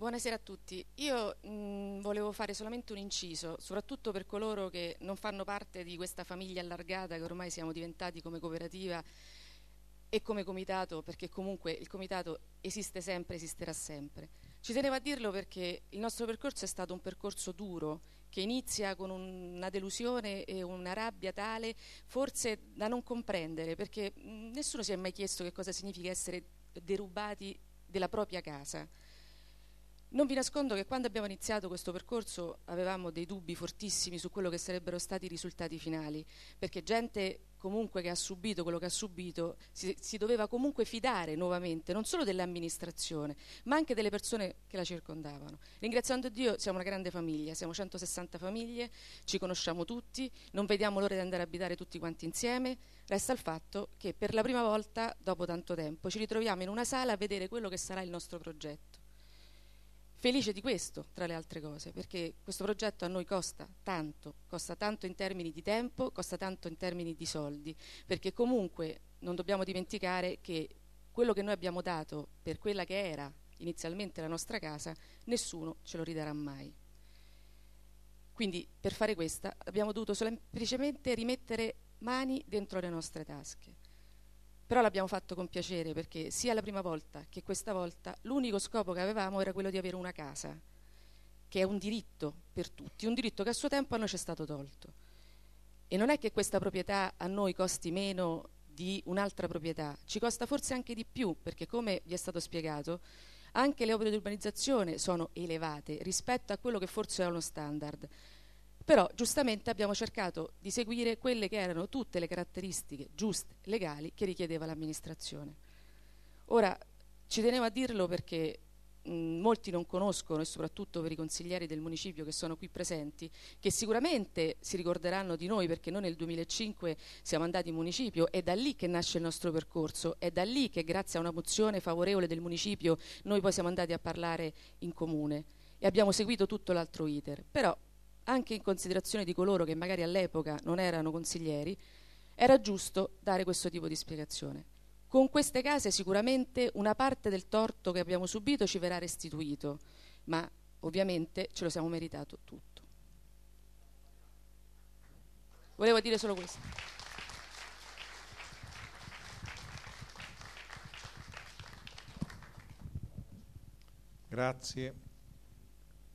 Buonasera a tutti. Io volevo fare solamente un inciso, soprattutto per coloro che non fanno parte di questa famiglia allargata che ormai siamo diventati come cooperativa e come comitato, perché comunque il comitato esiste sempre, esisterà sempre. Ci tenevo a dirlo perché il nostro percorso è stato un percorso duro, che inizia con una delusione e una rabbia tale, forse da non comprendere, perché nessuno si è mai chiesto che cosa significa essere derubati della propria casa. Non vi nascondo che quando abbiamo iniziato questo percorso avevamo dei dubbi fortissimi su quello che sarebbero stati i risultati finali, perché gente comunque che ha subito quello che ha subito si doveva comunque fidare nuovamente, non solo dell'amministrazione, ma anche delle persone che la circondavano. Ringraziando Dio siamo una grande famiglia, siamo 160 famiglie, ci conosciamo tutti, non vediamo l'ora di andare a abitare tutti quanti insieme. Resta il fatto che per la prima volta, dopo tanto tempo, ci ritroviamo in una sala a vedere quello che sarà il nostro progetto. Felice di questo, tra le altre cose, perché questo progetto a noi costa tanto in termini di tempo, costa tanto in termini di soldi, perché comunque non dobbiamo dimenticare che quello che noi abbiamo dato per quella che era inizialmente la nostra casa, nessuno ce lo ridarà mai. Quindi per fare questa abbiamo dovuto semplicemente rimettere mani dentro le nostre tasche. Però l'abbiamo fatto con piacere perché sia la prima volta che questa volta l'unico scopo che avevamo era quello di avere una casa, che è un diritto per tutti, un diritto che a suo tempo a noi ci è stato tolto. E non è che questa proprietà a noi costi meno di un'altra proprietà, ci costa forse anche di più, perché come vi è stato spiegato, anche le opere di urbanizzazione sono elevate rispetto a quello che forse è uno standard. Però giustamente abbiamo cercato di seguire quelle che erano tutte le caratteristiche giuste, legali, che richiedeva l'amministrazione. Ora, ci tenevo a dirlo perché molti non conoscono, e soprattutto per i consiglieri del municipio che sono qui presenti, che sicuramente si ricorderanno di noi perché noi nel 2005 siamo andati in municipio, è da lì che nasce il nostro percorso, è da lì che grazie a una mozione favorevole del municipio noi poi siamo andati a parlare in comune e abbiamo seguito tutto l'altro iter. Però anche in considerazione di coloro che magari all'epoca non erano consiglieri, era giusto dare questo tipo di spiegazione. Con queste case sicuramente una parte del torto che abbiamo subito ci verrà restituito, ma ovviamente ce lo siamo meritato tutto. Volevo dire solo questo. Grazie.